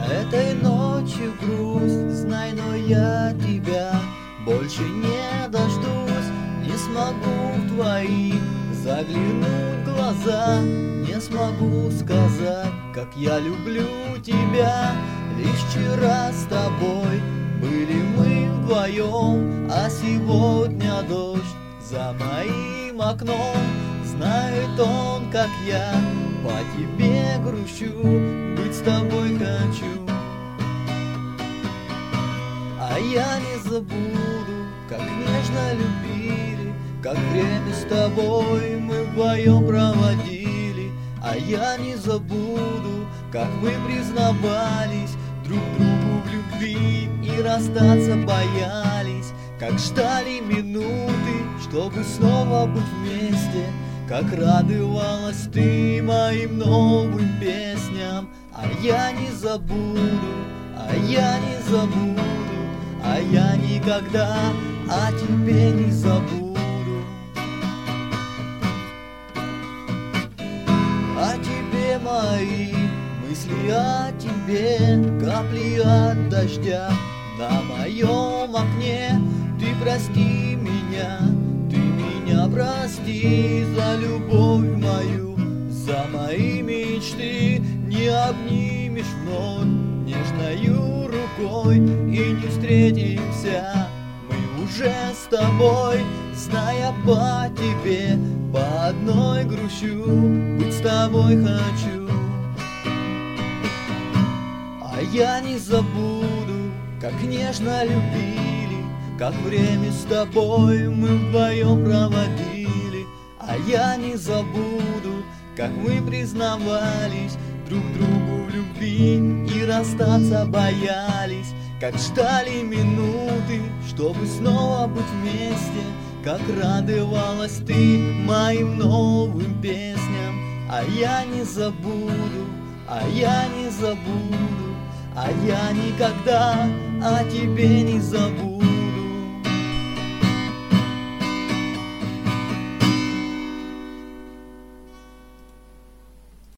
Этой ночью грусть, знай, но я тебя больше не дождусь. Не смогу в твои заглянуть глаза, не смогу сказать, как я люблю тебя. Лишь вчера с тобой были мы вдвоем, а сегодня дождь за моим окном. Знает он, как я по тебе грущу, быть с тобой хочу. А я не забуду, как нежно любили, как время с тобой мы вдвоем проводили. А я не забуду, как мы признавались друг другу в любви и расстаться боялись, как ждали минуты, чтобы снова быть вместе, как радовалась ты моим новым песням. А я не забуду, а я не забуду, а я никогда о тебе не забуду. О тебе мои мысли, о тебе капли от дождя на моем окне. Ты прости меня, ты меня прости за любовь мою, за мои мечты. Не обнимешь вновь нежною рукой и не встретимся мы уже с тобой. Зная по тебе, по одной грущу, быть с тобой хочу. А я не забуду, как нежно любили, как время с тобой мы вдвоем проводили. А я не забуду, как мы признавались друг другу в любви и расстаться боялись, как ждали минуты, чтобы снова быть вместе, как радовалась ты моим новым песням. А я не забуду, а я не забуду, а я никогда о тебе не забуду.